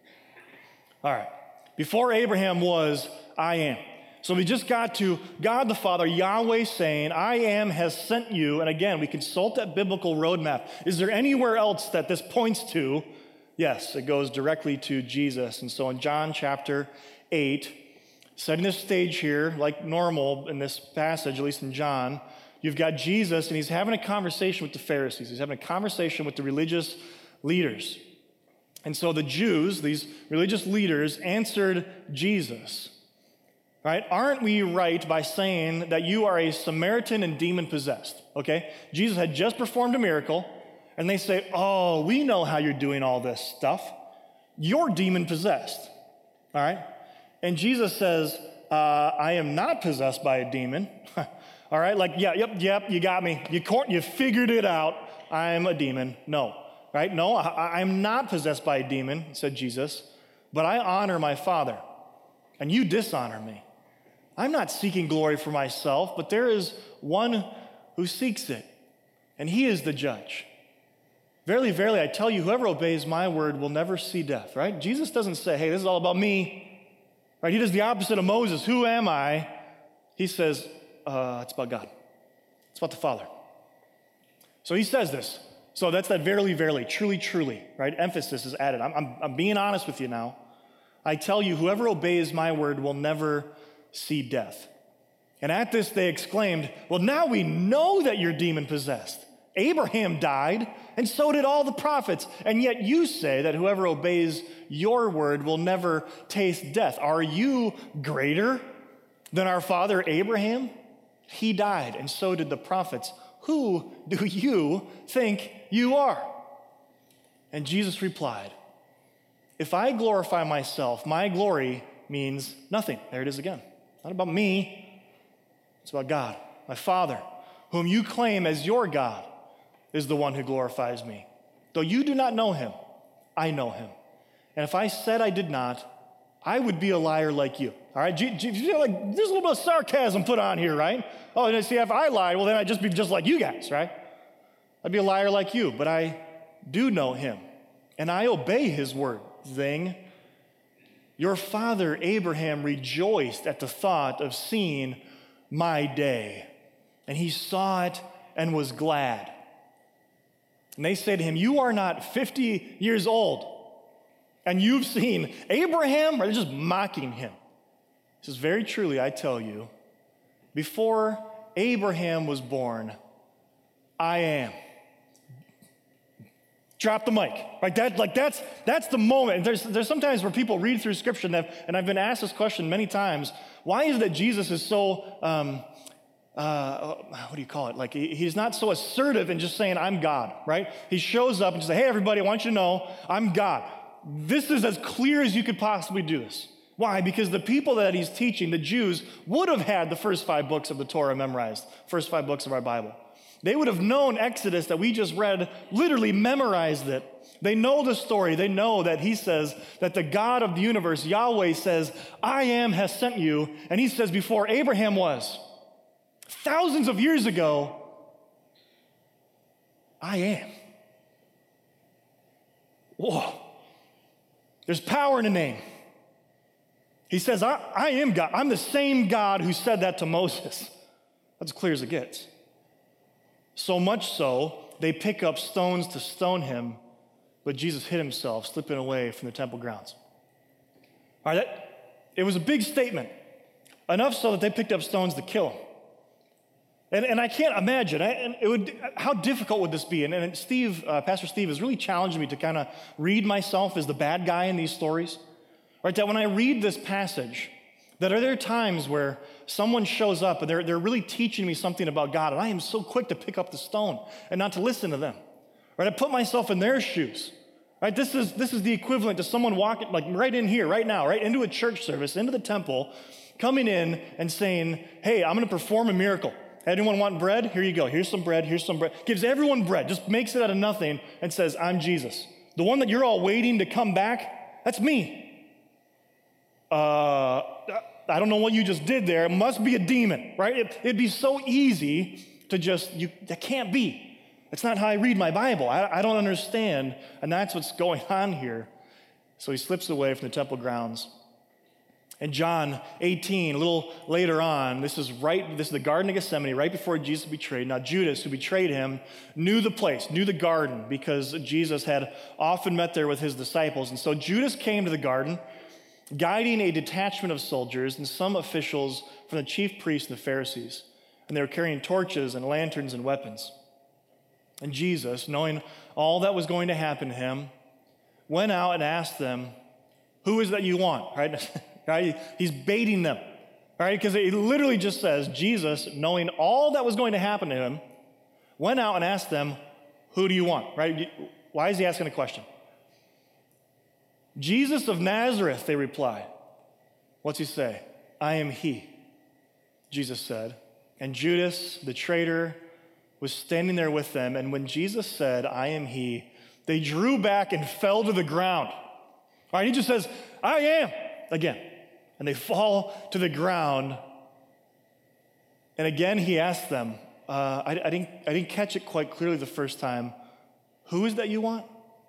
S1: All right. Before Abraham was, I am. So we just got to God the Father, Yahweh saying, I am has sent you. And again, we consult that biblical roadmap. Is there anywhere else that this points to? Yes, it goes directly to Jesus. And so in John chapter eight, setting the stage here, like normal in this passage, at least in John, you've got Jesus, and he's having a conversation with the Pharisees. He's having a conversation with the religious leaders. And so the Jews, these religious leaders, answered Jesus. Right? Aren't we right by saying that you are a Samaritan and demon-possessed? Okay? Jesus had just performed a miracle, and they say, oh, we know how you're doing all this stuff. You're demon-possessed. All right? And Jesus says, uh, I am not possessed by a demon. All right? Like, yeah, yep, yep, you got me. You, you figured it out. I'm a demon. No. Right? No, I, I'm not possessed by a demon, said Jesus, but I honor my Father, and you dishonor me. I'm not seeking glory for myself, but there is one who seeks it, and he is the judge. Verily, verily, I tell you, whoever obeys my word will never see death, right? Jesus doesn't say, hey, this is all about me, right? He does the opposite of Moses. Who am I? He says, uh, it's about God. It's about the Father. So he says this. So that's that verily, verily, truly, truly, right? Emphasis is added. I'm, I'm, I'm being honest with you now. I tell you, whoever obeys my word will never see death. And at this they exclaimed, well, now we know that you're demon-possessed. Abraham died, and so did all the prophets, and yet you say that whoever obeys your word will never taste death. Are you greater than our father Abraham? He died, and so did the prophets. Who do you think you are? And Jesus replied, if I glorify myself, my glory means nothing. There it is again. Not about me. It's about God. My Father, whom you claim as your God, is the one who glorifies me. Though you do not know him, I know him. And if I said I did not, I would be a liar like you. All right? G- G- like, there's a little bit of sarcasm put on here, right? Oh, and see, if I lied, well, then I'd just be just like you guys, right? I'd be a liar like you, but I do know him, and I obey his word. Thing. Your father Abraham rejoiced at the thought of seeing my day, and he saw it and was glad. And they say to him, you are not fifty years old, and you've seen Abraham? Or they're just mocking him. He says, very truly, I tell you, before Abraham was born, I am. Drop the mic, right? That, like that's that's the moment. There's there's sometimes where people read through Scripture, and I've, and I've been asked this question many times: why is it that Jesus is so um, uh, what do you call it? Like he, he's not so assertive in just saying, I'm God, right? He shows up and says, hey, everybody, I want you to know I'm God. This is as clear as you could possibly do this. Why? Because the people that he's teaching, the Jews, would have had the first five books of the Torah memorized, first five books of our Bible. They would have known Exodus that we just read, literally memorized it. They know the story. They know that he says that the God of the universe, Yahweh, says, I am has sent you. And he says before Abraham was, thousands of years ago, I am. Whoa. There's power in the name. He says, I, I am God. I'm the same God who said that to Moses. That's as clear as it gets. So much so, they pick up stones to stone him, but Jesus hid himself, slipping away from the temple grounds. All right, that, it was a big statement, enough so that they picked up stones to kill him. And, and I can't imagine, I, and it would, how difficult would this be? And, and Steve, uh, Pastor Steve has really challenged me to kind of read myself as the bad guy in these stories. Right, that when I read this passage, that are there times where someone shows up and they're, they're really teaching me something about God, and I am so quick to pick up the stone and not to listen to them. Right, I put myself in their shoes. Right, this is, this is the equivalent to someone walking, like right in here, right now, right into a church service, into the temple, coming in and saying, hey, I'm going to perform a miracle. Anyone want bread? Here you go. Here's some bread. Here's some bread. Gives everyone bread. Just makes it out of nothing and says, I'm Jesus. The one that you're all waiting to come back, that's me. Uh, I don't know what you just did there. It must be a demon, right? It, it'd be so easy to just, you, that can't be. That's not how I read my Bible. I, I don't understand. And that's what's going on here. So he slips away from the temple grounds. In John eighteen, a little later on, this is right, this is the Garden of Gethsemane, right before Jesus betrayed. Now Judas, who betrayed him, knew the place, knew the garden, because Jesus had often met there with his disciples. And so Judas came to the garden, guiding a detachment of soldiers and some officials from the chief priests and the Pharisees. And they were carrying torches and lanterns and weapons. And Jesus, knowing all that was going to happen to him, went out and asked them, who is that you want? Right? Right? He's baiting them. Right? Because it literally just says, Jesus, knowing all that was going to happen to him, went out and asked them, who do you want? Right? Why is he asking a question? Jesus of Nazareth, they reply. What's he say? I am he, Jesus said. And Judas, the traitor, was standing there with them. And when Jesus said, I am he, they drew back and fell to the ground. All right, he just says, I am, again. And they fall to the ground. And again, he asked them, uh, I, I, didn't, I didn't catch it quite clearly the first time. Who is that you want?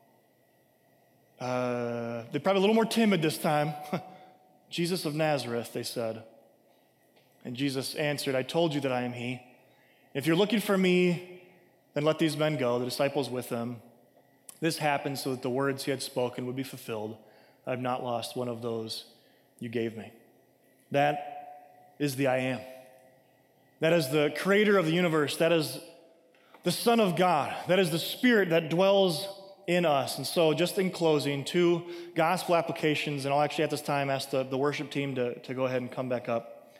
S1: Uh, they're probably a little more timid this time. Jesus of Nazareth, they said. And Jesus answered, I told you that I am he. If you're looking for me, then let these men go, the disciples with them. This happened so that the words he had spoken would be fulfilled. I have not lost one of those you gave me. That is the I am. That is the creator of the universe. That is the Son of God. That is the Spirit that dwells in us. And so just in closing, two gospel applications, and I'll actually at this time ask the, the worship team to, to go ahead and come back up.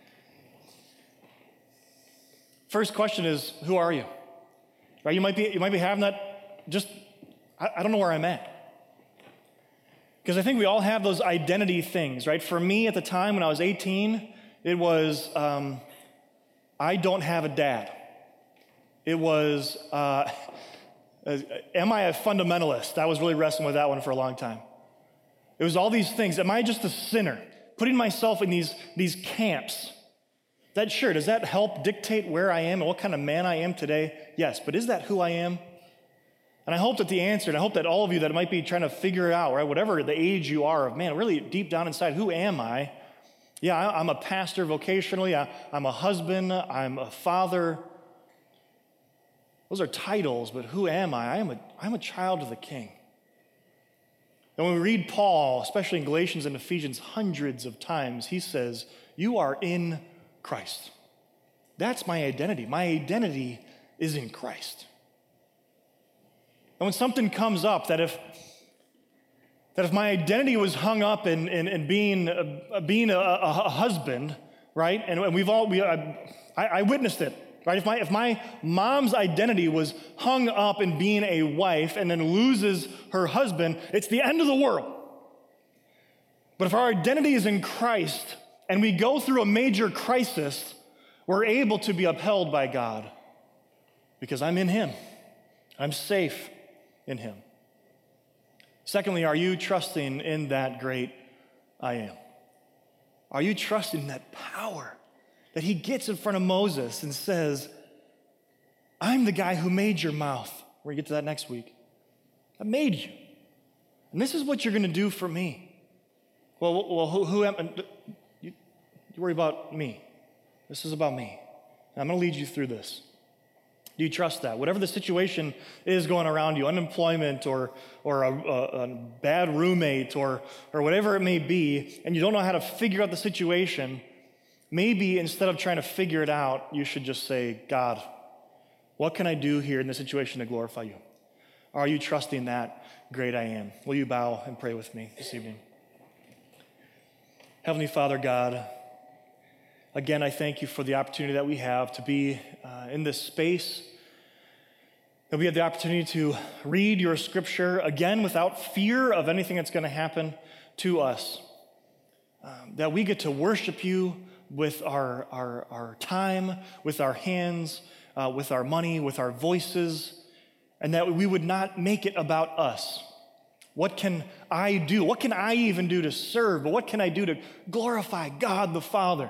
S1: First question is, who are you? Right? You might be, you might be having that, just, I, I don't know where I'm at. Because I think we all have those identity things, right? For me at the time when I was eighteen, it was, um, I don't have a dad. It was, uh, am I a fundamentalist? I was really wrestling with that one for a long time. It was all these things. Am I just a sinner? Putting myself in these, these camps. That sure, does that help dictate where I am and what kind of man I am today? Yes, but is that who I am? And I hope that the answer, and I hope that all of you that might be trying to figure it out, right, whatever the age you are of, man, really deep down inside, who am I? Yeah, I'm a pastor vocationally. I, I'm a husband. I'm a father. Those are titles, but who am I? I am a, I'm a child of the King. And when we read Paul, especially in Galatians and Ephesians, hundreds of times, he says, you are in Christ. That's my identity. My identity is in Christ. And when something comes up that if that if my identity was hung up in, in, in being, a, being a, a husband, right? And, and we've all, we, I, I witnessed it, right? If my, if my mom's identity was hung up in being a wife and then loses her husband, it's the end of the world. But if our identity is in Christ and we go through a major crisis, we're able to be upheld by God because I'm in him. I'm safe in him. Secondly, are you trusting in that great I am? Are you trusting that power that he gets in front of Moses and says, I'm the guy who made your mouth? We're going to get to that next week. I made you. And this is what you're going to do for me. Well, well who, who am I? You, you worry about me. This is about me. And I'm going to lead you through this. Do you trust that? Whatever the situation is going around you, unemployment or or a, a, a bad roommate or or whatever it may be, and you don't know how to figure out the situation, maybe instead of trying to figure it out, you should just say, God, what can I do here in this situation to glorify you? Are you trusting that great I am? Will you bow and pray with me this evening? Heavenly Father God, again, I thank you for the opportunity that we have to be uh, in this space, that we have the opportunity to read your scripture again without fear of anything that's going to happen to us, um, that we get to worship you with our, our, our time, with our hands, uh, with our money, with our voices, and that we would not make it about us. What can I do? What can I even do to serve? But what can I do to glorify God the Father?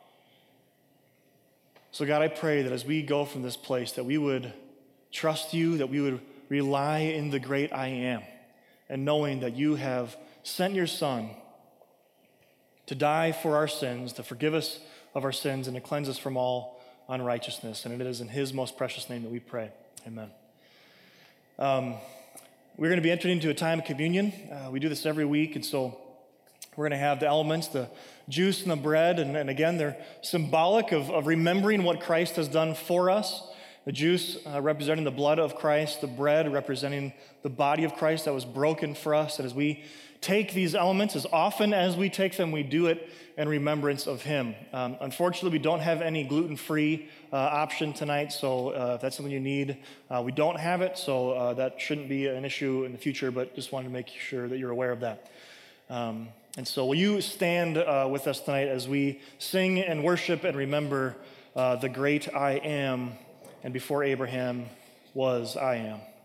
S1: So God, I pray that as we go from this place, that we would trust you, that we would rely in the great I am, and knowing that you have sent your Son to die for our sins, to forgive us of our sins, and to cleanse us from all unrighteousness. And it is in his most precious name that we pray. Amen. Um, we're going to be entering into a time of communion. Uh, we do this every week, and so we're going to have the elements, the juice and the bread, and, and again, they're symbolic of, of remembering what Christ has done for us. The juice uh, representing the blood of Christ, the bread representing the body of Christ that was broken for us. And as we take these elements, as often as we take them, we do it in remembrance of him. Um, unfortunately, we don't have any gluten-free uh, option tonight, so uh, if that's something you need, uh, we don't have it, so uh, that shouldn't be an issue in the future, but just wanted to make sure that you're aware of that. Um, And so will you stand uh, with us tonight as we sing and worship and remember uh, the great I am, and before Abraham was I am.